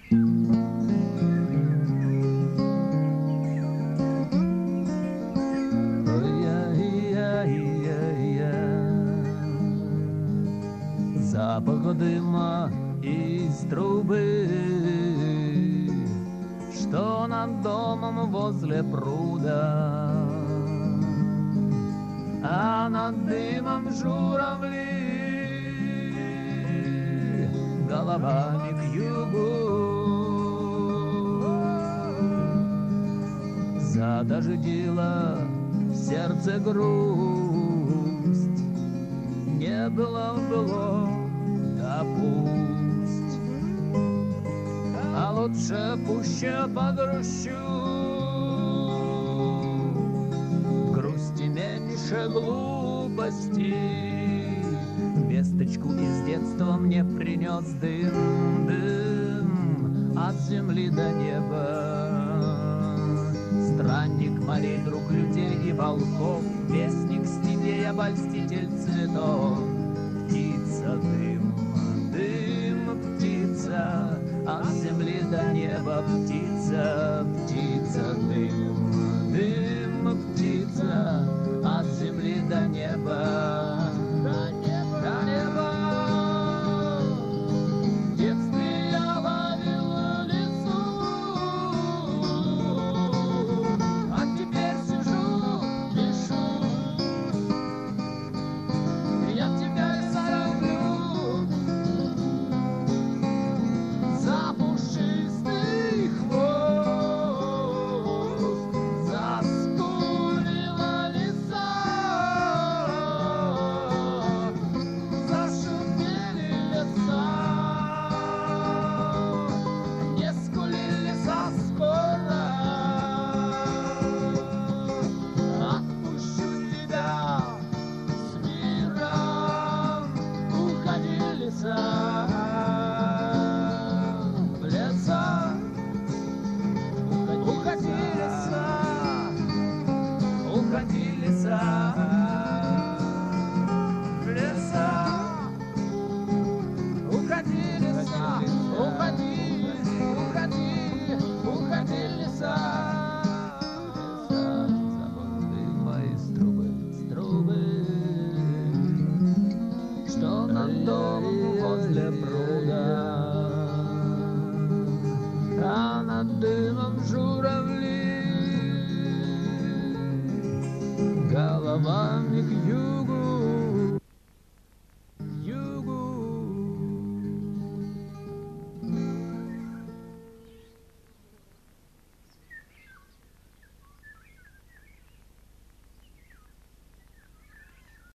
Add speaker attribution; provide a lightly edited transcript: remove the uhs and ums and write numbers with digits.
Speaker 1: Запах дыма из трубы, что над домом возле пруда, а над дымом журавли головами к югу. Задождила в сердце грусть, не было. Да пусть, а лучше пуще погрущу, грусти меньше глупости. Весточку из детства мне принес дым, дым от земли до неба. Странник морей, друг людей и волков, вестник степей, обольститель цветов. Птица дым, дым, птица, от земли до неба. Птица, птица, дым, дым, птица, от земли до неба. До неба, до неба. В детстве я ловил лису, а теперь сижу, пишу. Я тебя уходи, леса, в леса, уходи, леса, уходи, уходи, уходи, леса. Запах дыма из трубы, что над домом возле пруда, а над дымом журавли головами к югу.